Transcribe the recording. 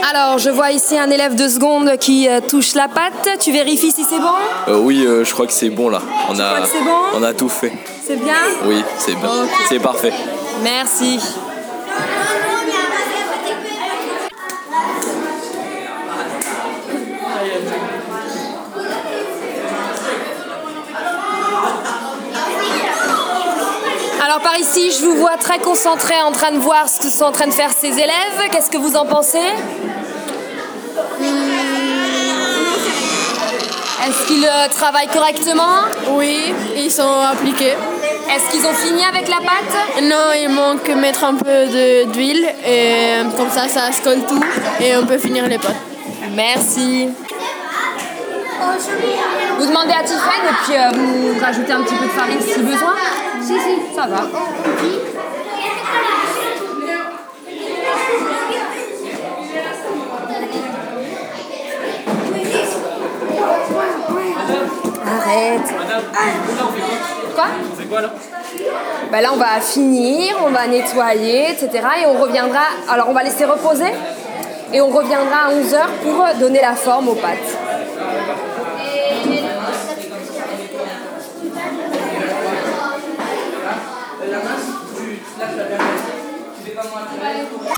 Alors, je vois ici un élève de seconde qui touche la pâte. Tu vérifies si c'est bon ? Oui, je crois que c'est bon là. crois que c'est bon ? On a tout fait. C'est bien ? Oui, c'est bien. Ok. C'est parfait. Merci. Alors par ici, je vous vois très concentré en train de voir ce que sont en train de faire ces élèves. Qu'est-ce que vous en pensez ? Est-ce qu'ils travaillent correctement ? Oui, ils sont appliqués. Est-ce qu'ils ont fini avec la pâte ? Non, il manque mettre un peu d'huile et comme ça se colle tout et on peut finir les pâtes. Merci. Vous demandez à Tiffany et puis vous rajoutez un petit peu de farine si besoin ? Si, ça va. Arrête. Quoi ? C'est quoi là ? Bah là, on va finir, on va nettoyer, etc. Et on reviendra... Alors, on va laisser reposer et on reviendra à 11h pour donner la forme aux pâtes.